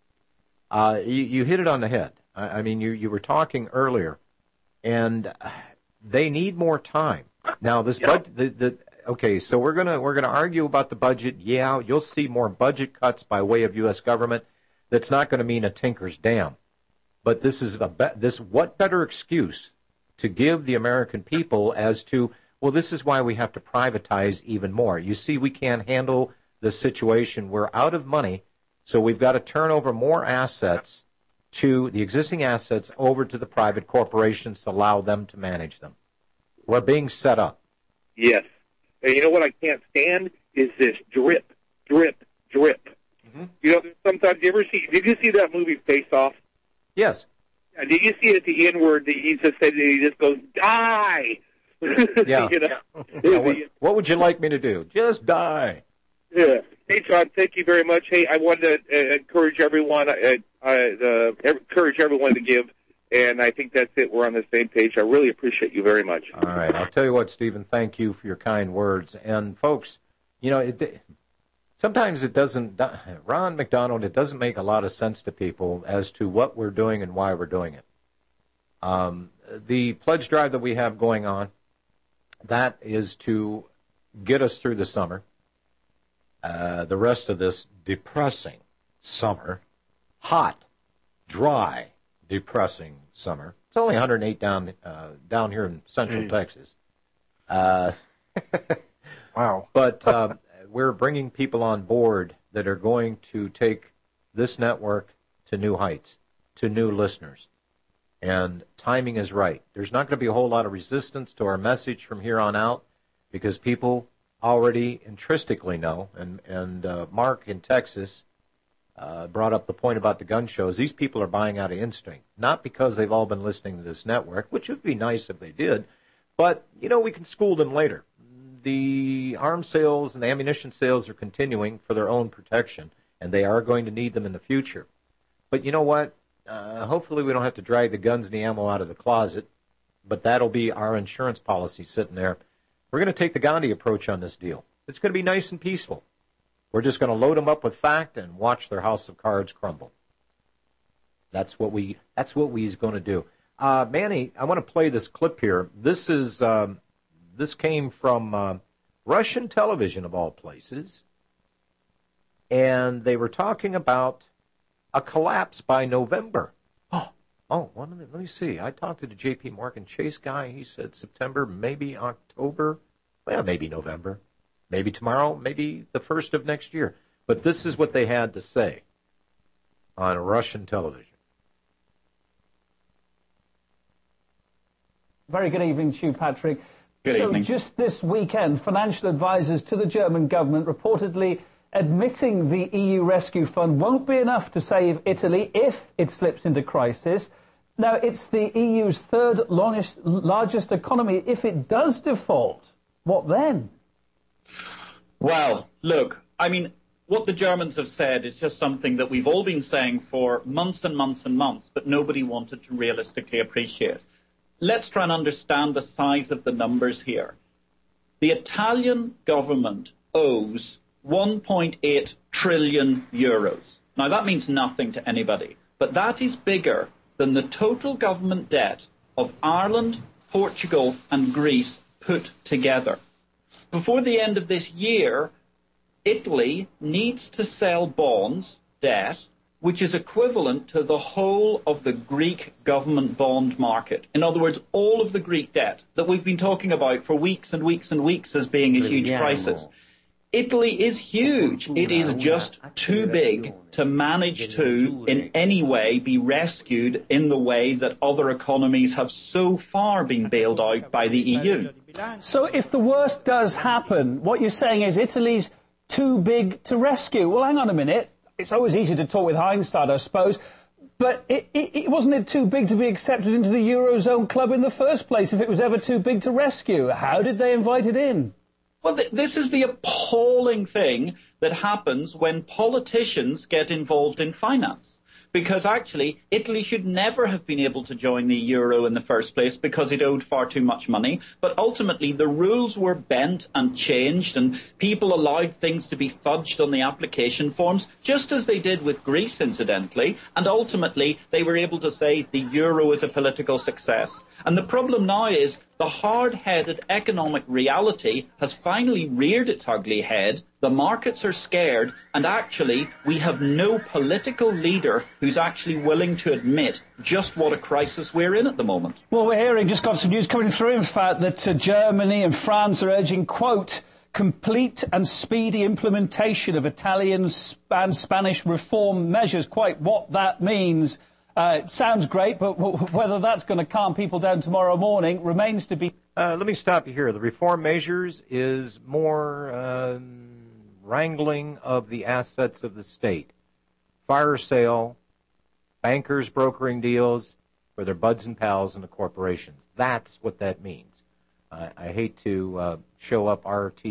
you hit it on the head. I mean, you were talking earlier, and they need more time. Now, this budget, okay, so we're gonna argue about the budget. Yeah, you'll see more budget cuts by way of U.S. government. That's not going to mean a tinker's dam. But this is what better excuse to give the American people as to, well, this is why we have to privatize even more. You see, we can't handle the situation. We're out of money, so we've got to turn over more assets to the existing assets over to the private corporations to allow them to manage them. We're being set up. Yes. And you know what I can't stand is this drip, drip, drip. Mm-hmm. Sometimes did you see that movie Face Off? Yes. Did you see at the end where he just said he just goes, die? Yeah. What would you like me to do? Just die. Yeah. Hey, John, thank you very much. Hey, I wanted to encourage everyone. Encourage everyone to give, and I think that's it. We're on the same page. I really appreciate you very much. All right. I'll tell you what, Stephen, thank you for your kind words. And, folks, sometimes it doesn't, Ron McDonald, it doesn't make a lot of sense to people as to what we're doing and why we're doing it. The pledge drive that we have going on, that is to get us through the summer. The rest of this depressing summer, hot, dry, depressing summer. It's only 108 down here in Central Texas. Wow. But we're bringing people on board that are going to take this network to new heights, to new listeners. And timing is right. There's not going to be a whole lot of resistance to our message from here on out because people already intrinsically know, and Mark in Texas brought up the point about the gun shows. These people are buying out of instinct, not because they've all been listening to this network, which would be nice if they did, but, we can school them later. The arms sales and the ammunition sales are continuing for their own protection, and they are going to need them in the future. But you know what? Hopefully we don't have to drag the guns and the ammo out of the closet, but that'll be our insurance policy sitting there. We're going to take the Gandhi approach on this deal. It's going to be nice and peaceful. We're just going to load them up with fact and watch their house of cards crumble. That's what we's going to do. Manny, I want to play this clip here. This came from Russian television, of all places, and they were talking about a collapse by November. Well, let me see. I talked to the J.P. Morgan Chase guy. He said September, maybe October, well, maybe November, maybe tomorrow, maybe the first of next year. But this is what they had to say on Russian television. Very good evening to you, Patrick. Good evening. Just this weekend, financial advisors to the German government reportedly admitting the EU rescue fund won't be enough to save Italy if it slips into crisis. Now, it's the EU's third largest economy. If it does default, what then? Well, look, I mean, what the Germans have said is just something that we've all been saying for months and months and months, but nobody wanted to realistically appreciate. Let's try and understand the size of the numbers here. The Italian government owes 1.8 trillion euros. Now, that means nothing to anybody, but that is bigger than the total government debt of Ireland, Portugal, and Greece put together. Before the end of this year, Italy needs to sell bonds, debt, which is equivalent to the whole of the Greek government bond market. In other words, all of the Greek debt that we've been talking about for weeks and weeks and weeks as being a huge crisis. Italy is huge. It is just too big to manage to, in any way, be rescued in the way that other economies have so far been bailed out by the EU. So if the worst does happen, what you're saying is Italy's too big to rescue. Well, hang on a minute. It's always easy to talk with hindsight, I suppose. But it wasn't it too big to be accepted into the Eurozone club in the first place if it was ever too big to rescue? How did they invite it in? Well, this is the appalling thing that happens when politicians get involved in finance. Because actually, Italy should never have been able to join the euro in the first place because it owed far too much money. But ultimately, the rules were bent and changed, and people allowed things to be fudged on the application forms, just as they did with Greece, incidentally. And ultimately, they were able to say the euro is a political success. And the problem now is the hard-headed economic reality has finally reared its ugly head. The markets are scared, and actually we have no political leader who's actually willing to admit just what a crisis we're in at the moment. Well, we're hearing, just got some news coming through, in fact, that Germany and France are urging, quote, complete and speedy implementation of Italian and Spanish reform measures. Quite what that means. It sounds great, but whether that's going to calm people down tomorrow morning remains to be... Let me stop you here. The reform measures is more wrangling of the assets of the state. Fire sale, bankers brokering deals for their buds and pals in the corporations. That's what that means. I hate to show up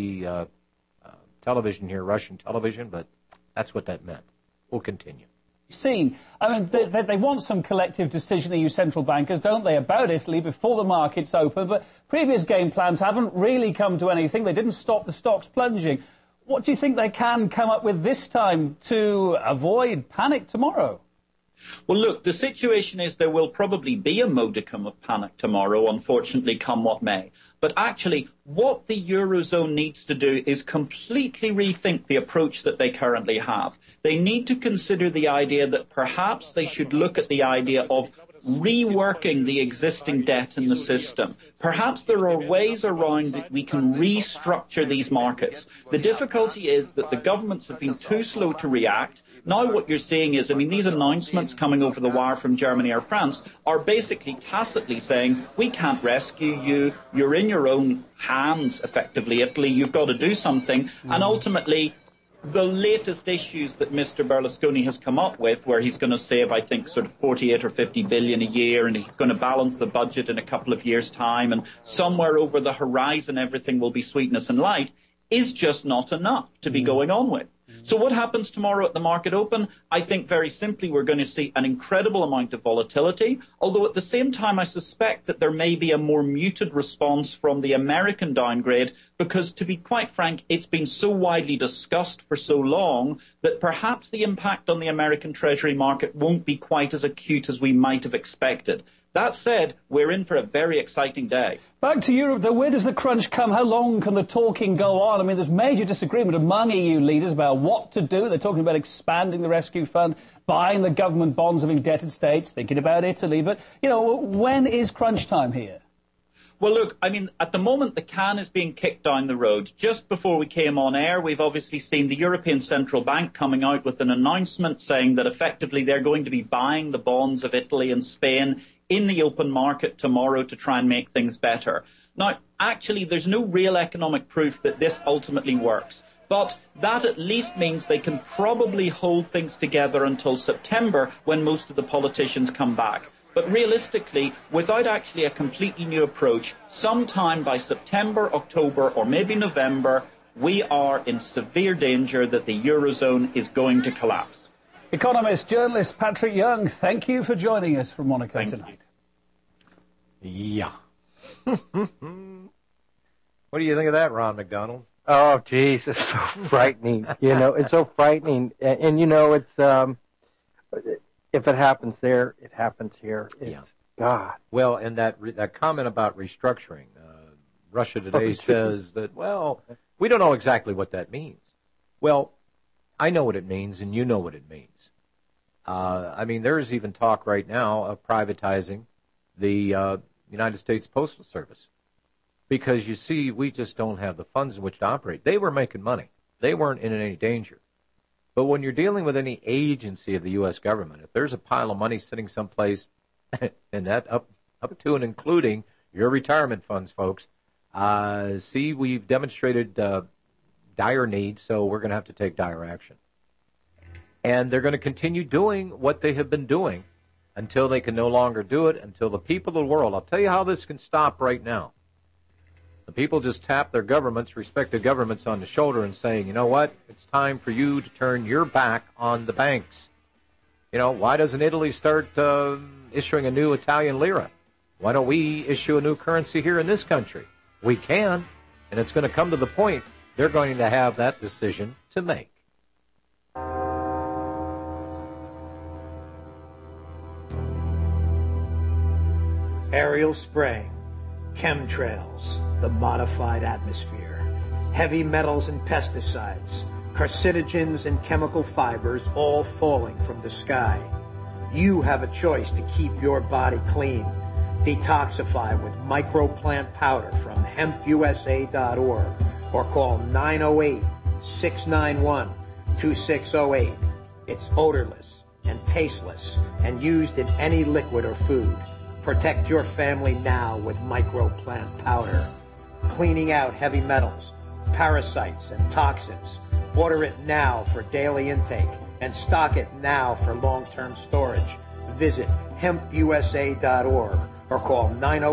RT television here, Russian television, but that's what that meant. We'll continue. Seen. I mean, they want some collective decision, EU central bankers, don't they, about Italy before the markets open, but previous game plans haven't really come to anything. They didn't stop the stocks plunging. What do you think they can come up with this time to avoid panic tomorrow? Well, look, the situation is there will probably be a modicum of panic tomorrow, unfortunately, come what may. But actually, what the Eurozone needs to do is completely rethink the approach that they currently have. They need to consider the idea that perhaps they should look at the idea of reworking the existing debt in the system. Perhaps there are ways around that we can restructure these markets. The difficulty is that the governments have been too slow to react. Now what you're seeing is, these announcements coming over the wire from Germany or France are basically tacitly saying, we can't rescue you, you're in your own hands, effectively, Italy, you've got to do something. And ultimately, the latest issues that Mr. Berlusconi has come up with, where he's going to save, I think, sort of 48 or 50 billion a year, and he's going to balance the budget in a couple of years' time, and somewhere over the horizon everything will be sweetness and light, is just not enough to be going on with. So what happens tomorrow at the market open? I think very simply we're going to see an incredible amount of volatility, although at the same time I suspect that there may be a more muted response from the American downgrade because, to be quite frank, it's been so widely discussed for so long that perhaps the impact on the American Treasury market won't be quite as acute as we might have expected. That said, we're in for a very exciting day. Back to Europe, though, where does the crunch come? How long can the talking go on? There's major disagreement among EU leaders about what to do. They're talking about expanding the rescue fund, buying the government bonds of indebted states, thinking about Italy. But, when is crunch time here? Well, look, at the moment, the can is being kicked down the road. Just before we came on air, we've obviously seen the European Central Bank coming out with an announcement saying that effectively they're going to be buying the bonds of Italy and Spain in the open market tomorrow to try and make things better. Now, actually, there's no real economic proof that this ultimately works. But that at least means they can probably hold things together until September, when most of the politicians come back. But realistically, without actually a completely new approach, sometime by September, October, or maybe November, we are in severe danger that the Eurozone is going to collapse. Economist, journalist Patrick Young, thank you for joining us from Monaco tonight. Yeah. What do you think of that, Ron McDonald? Oh, geez, it's so frightening. It's so frightening. And it's, if it happens there, it happens here. It's God. Well, and that comment about restructuring, Russia Today says that, we don't know exactly what that means. Well, I know what it means, and you know what it means. I mean, there's even talk right now of privatizing the United States Postal Service. Because, you see, we just don't have the funds in which to operate. They were making money. They weren't in any danger. But when you're dealing with any agency of the U.S. government, if there's a pile of money sitting someplace, and that up to and including your retirement funds, folks, see, we've demonstrated dire needs, so we're going to have to take dire action. And they're going to continue doing what they have been doing until they can no longer do it, until the people of the world. I'll tell you how this can stop right now. The people just tap their governments, respective governments, on the shoulder and saying, you know what, it's time for you to turn your back on the banks. You know, why doesn't Italy start issuing a new Italian lira? Why don't we issue a new currency here in this country? We can, and it's going to come to the point they're going to have that decision to make. Aerial spraying, chemtrails, the modified atmosphere, heavy metals and pesticides, carcinogens and chemical fibers all falling from the sky. You have a choice to keep your body clean. Detoxify with microplant powder from hempusa.org or call 908-691-2608. It's odorless and tasteless and used in any liquid or food. Protect your family now with microplant powder. Cleaning out heavy metals, parasites, and toxins. Order it now for daily intake and stock it now for long-term storage. Visit hempusa.org or call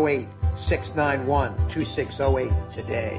908-691-2608 today.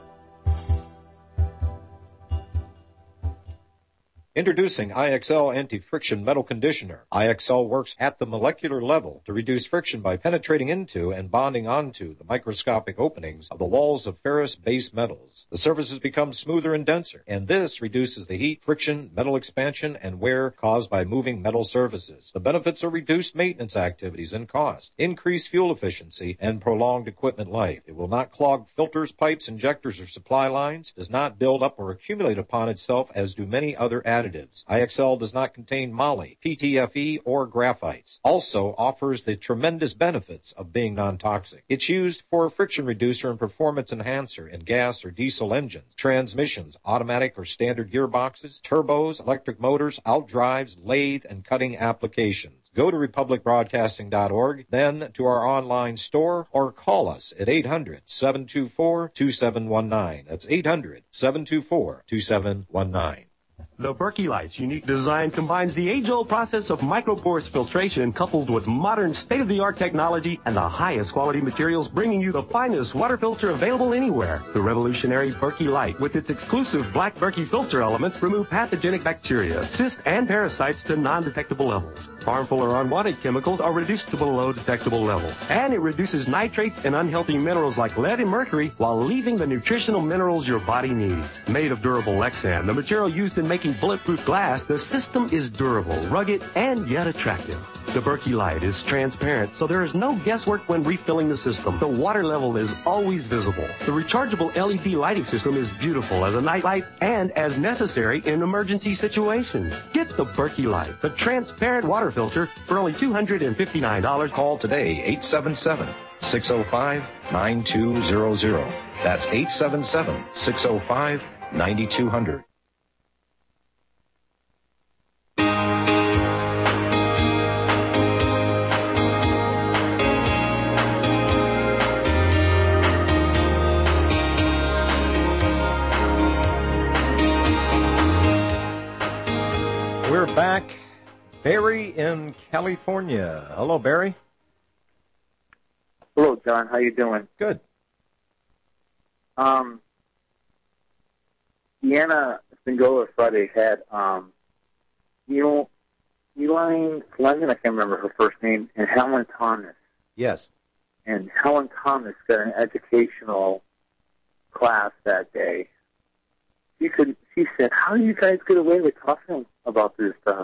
Introducing IXL Anti-Friction Metal Conditioner. IXL works at the molecular level to reduce friction by penetrating into and bonding onto the microscopic openings of the walls of ferrous-based metals. The surfaces become smoother and denser, and this reduces the heat, friction, metal expansion, and wear caused by moving metal surfaces. The benefits are reduced maintenance activities and cost, increased fuel efficiency, and prolonged equipment life. It will not clog filters, pipes, injectors, or supply lines, does not build up or accumulate upon itself as do many other additives. IXL does not contain moly, PTFE, or graphites. Also offers the tremendous benefits of being non-toxic. It's used for a friction reducer and performance enhancer in gas or diesel engines, transmissions, automatic or standard gearboxes, turbos, electric motors, outdrives, lathe, and cutting applications. Go to republicbroadcasting.org, then to our online store, or call us at 800-724-2719. That's 800-724-2719. The Berkey Light's unique design combines the age-old process of micropores filtration coupled with modern state-of-the-art technology and the highest quality materials, bringing you the finest water filter available anywhere. The revolutionary Berkey Light, with its exclusive black Berkey filter elements, remove pathogenic bacteria, cysts, and parasites to non-detectable levels. Harmful or unwanted chemicals are reduced to below detectable levels. And it reduces nitrates and unhealthy minerals like lead and mercury while leaving the nutritional minerals your body needs. Made of durable Lexan, the material used in making bulletproof glass, the system is durable, rugged, and yet attractive. The Berkey Light is transparent, so there is no guesswork when refilling the system. The water level is always visible. The rechargeable LED lighting system is beautiful as a nightlight and as necessary in emergency situations. Get the Berkey Light, the transparent water filter, for only $259. Call today, 877-605-9200. That's 877-605-9200. We're back. Barry in California. Hello, Barry. Hello, John. How you doing? Good. Deanna Spingola Friday had, Elaine Fleming, I can't remember her first name, and Helen Thomas. Yes. And Helen Thomas got an educational class that day. She said, how do you guys get away with talking about this stuff?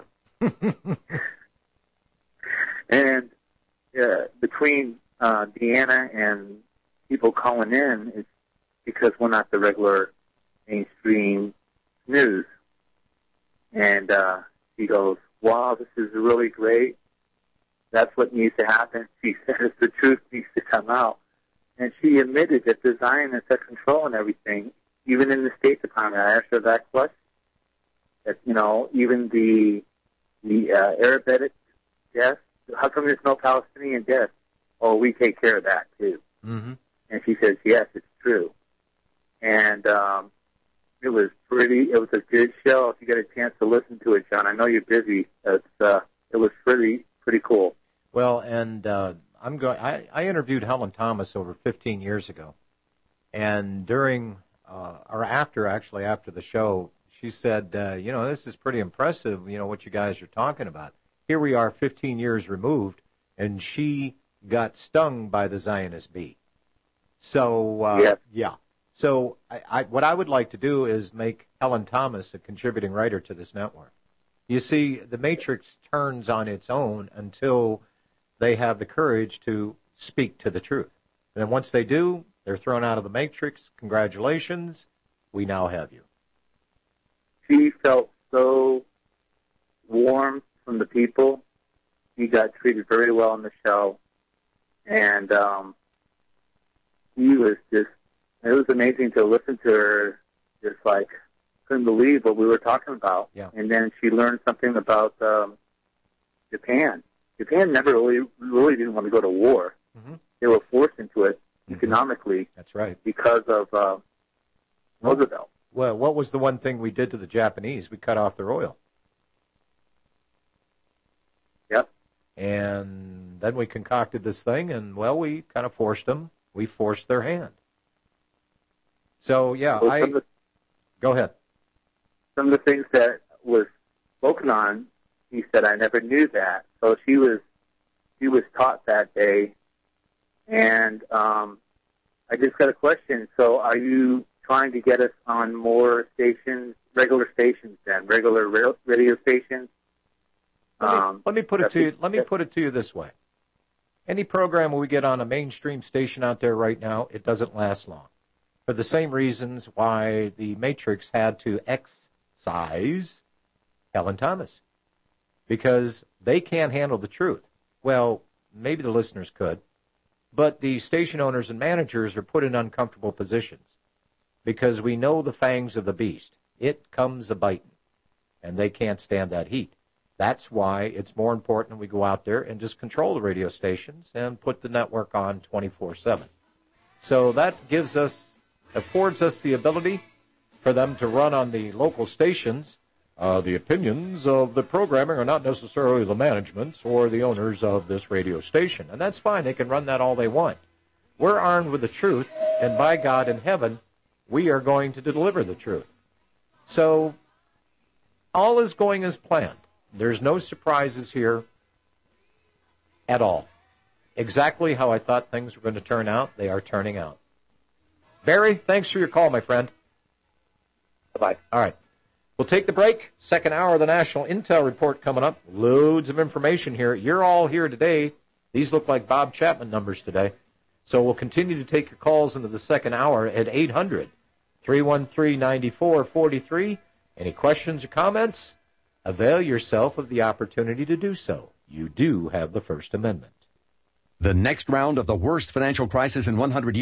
And between Deanna and people calling in, it's because we're not the regular mainstream news. And she goes, wow, this is really great. That's what needs to happen. She says the truth needs to come out. And she admitted that the Zionists are controlling everything, even in the State Department. I asked her that question. That, you know, even the Arabic deaths, how come there's no Palestinian deaths? Oh, we take care of that, too. Mm-hmm. And she says, yes, it's true. And it was a good show. If you get a chance to listen to it, John, I know you're busy. It was pretty cool. Well, and I interviewed Helen Thomas over 15 years ago, and during after the show, she said, you know, this is pretty impressive, you know, what you guys are talking about. Here we are 15 years removed, and she got stung by the Zionist bee. So, yeah. So what I would like to do is make Helen Thomas a contributing writer to this network. You see, the Matrix turns on its own until they have the courage to speak to the truth. And then once they do, they're thrown out of the Matrix. Congratulations, we now have you. She felt so warm from the people. She got treated very well on the show. And it was amazing to listen to her, just like, couldn't believe what we were talking about. Yeah. And then she learned something about Japan. Japan never really didn't want to go to war. Mm-hmm. They were forced into it economically. That's right. Because of Roosevelt. Well, what was the one thing we did to the Japanese? We cut off their oil. Yep. And then we concocted this thing, and, well, we kind of forced them. We forced their hand. So, yeah, go ahead. Some of the things that was spoken on, he said, I never knew that. So she was taught that day. And I just got a question. So are you trying to get us on more stations, regular stations then, regular radio stations? Let me put it to you this way. Any program we get on a mainstream station out there right now, it doesn't last long. For the same reasons why the Matrix had to excise Helen Thomas. Because they can't handle the truth. Well, maybe the listeners could, but the station owners and managers are put in uncomfortable positions because we know the fangs of the beast. It comes a-biting, and they can't stand that heat. That's why it's more important we go out there and just control the radio stations and put the network on 24/7. So that affords us the ability for them to run on the local stations. The opinions of the programming are not necessarily the management's or the owners of this radio station. And that's fine. They can run that all they want. We're armed with the truth, and by God in heaven, we are going to deliver the truth. So all is going as planned. There's no surprises here at all. Exactly how I thought things were going to turn out, they are turning out. Barry, thanks for your call, my friend. Bye-bye. All right. We'll take the break. Second hour of the National Intel Report coming up. Loads of information here. You're all here today. These look like Bob Chapman numbers today. So we'll continue to take your calls into the second hour at 800-313-9443. Any questions or comments? Avail yourself of the opportunity to do so. You do have the First Amendment. The next round of the worst financial crisis in 100 years.